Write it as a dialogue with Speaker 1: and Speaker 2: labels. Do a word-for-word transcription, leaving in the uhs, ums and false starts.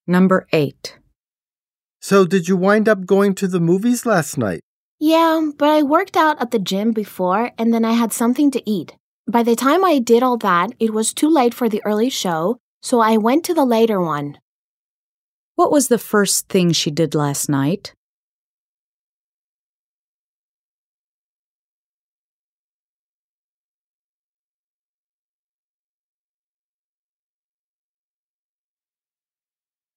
Speaker 1: Number eight.
Speaker 2: So did you wind up going to the movies last night?
Speaker 3: Yeah, but I worked out at the gym before and then I had something to eat. By the time I did all that, it was too late for the early show, so I went to the later one.
Speaker 1: What was the first thing she did last night?